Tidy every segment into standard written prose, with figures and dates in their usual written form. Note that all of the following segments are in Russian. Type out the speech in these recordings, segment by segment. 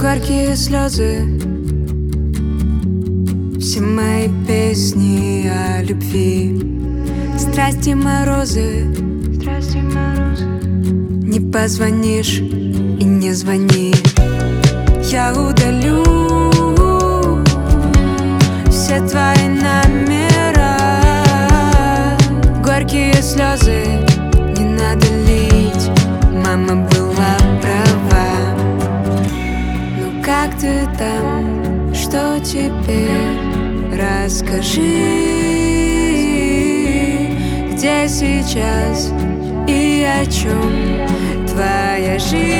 горькие слезы, все мои песни о любви, страсти морозы. Не позвонишь и не звони, я удалю все твои номера. Горькие слезы не надо лить, мама была права. Ну как ты там, что теперь? Расскажи, где сейчас и о чем твоя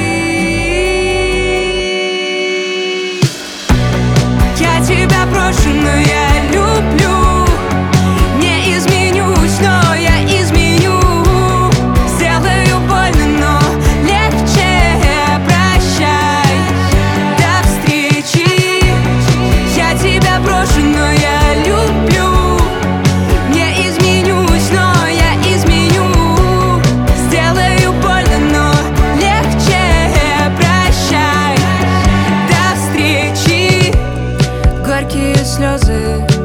жизнь. Я тебя брошу, но я люблю. Не изменюсь, но я изменю. Сделаю больно, но легче. Прощай, до встречи. Я тебя брошу, но я люблю. Не изменюсь, но я изменю. Сделаю больно, но легче. Прощай, до встречи. Горькие слезы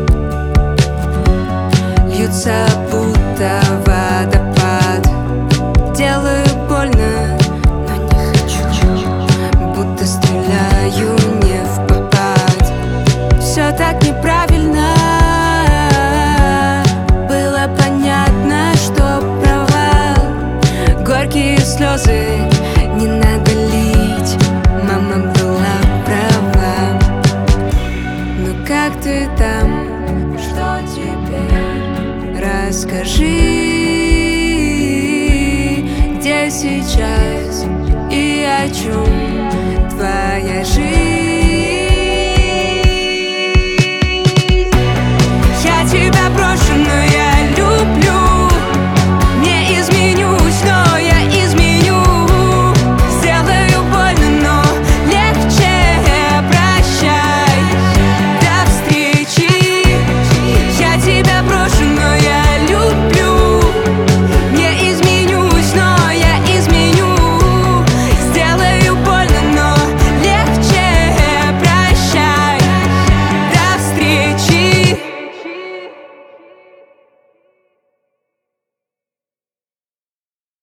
льются, будто водопад. Делаю больно, но не хочу. Будто стреляю не впопад. Все так неправильно. Было понятно, что провал. Горькие слезы не надо лить, мама была права. Ну как ты там, что теперь? Расскажи, где сейчас и о чем